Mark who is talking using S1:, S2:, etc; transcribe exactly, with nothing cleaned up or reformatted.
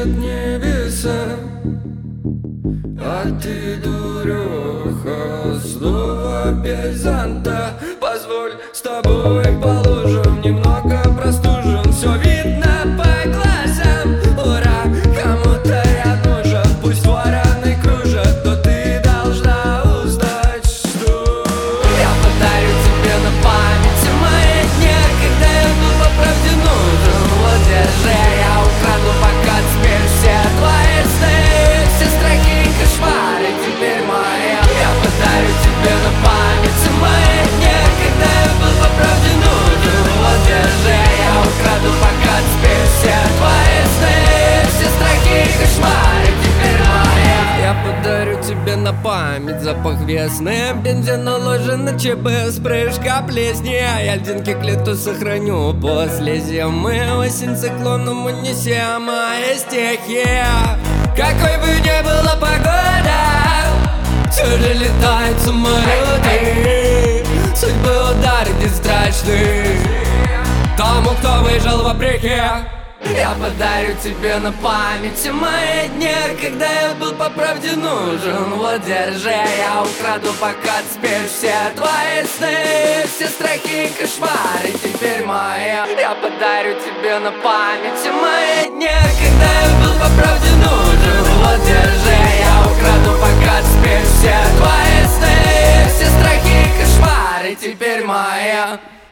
S1: ищет небеса, а ты, дуреха, снова без зонта. Позволь, с тобой положим, немного простужен, все видно по глазам. Ура, кому-то я нужен, пусть вороны кружат, но ты должна узнать, что я подарю тебе на память мои дни, когда я был по правде нужен. Вот держи, я украду пока теперь все твои сны, все страхи и кошмары теперь мои. Я подарю тебе на память мои дни, когда я был по правде нужен. Вот держи, я украду пока теперь все твои сны, все страхи и кошмары теперь мои. Я подарю тебе на память запах весны, бензин уложен на ЧБ, вспрыжка плесни. Я льдинки к лету сохраню после зимы, осень циклоном унесем мои стихи. Какой бы ни была погода, все же летают самолеты, судьбы удар бесстрашный тому, кто выжил вопреки. Я подарю тебе на память мои дни, когда я был по правде нужен. Вот держи, я украду пока теперь все твои сны, все страхи и кошмары теперь мои. Я подарю тебе на память мои дни, когда я был по правде нужен. Вот держи, я украду пока теперь все твои сны, все страхи и кошмары теперь мои.